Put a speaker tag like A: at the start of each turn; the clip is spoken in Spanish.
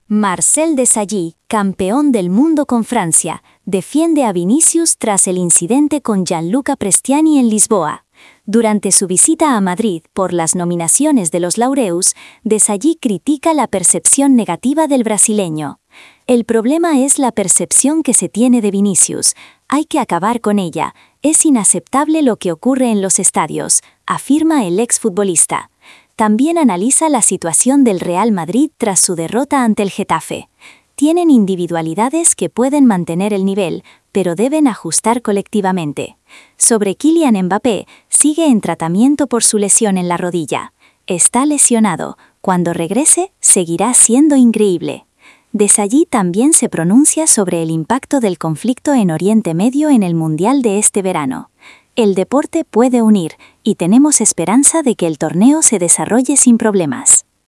A: Marcel Desailly, campeón del mundo con Francia, defiende a Vinicius tras el incidente con Gianluca Prestiani en Lisboa. Durante su visita a Madrid por las nominaciones de los Laureus, Desailly critica la percepción negativa del brasileño. El problema es la percepción que se tiene de Vinicius. Hay que acabar con ella. Es inaceptable lo que ocurre en los estadios, afirma el exfutbolista. También analiza la situación del Real Madrid tras su derrota ante el Getafe. Tienen individualidades que pueden mantener el nivel, pero deben ajustar colectivamente. Sobre Kylian Mbappé, sigue en tratamiento por su lesión en la rodilla. Está lesionado. Cuando regrese, seguirá siendo increíble. Desailly también se pronuncia sobre el impacto del conflicto en Oriente Medio en el Mundial de este verano. El deporte puede unir, y tenemos esperanza de que el torneo se desarrolle sin problemas.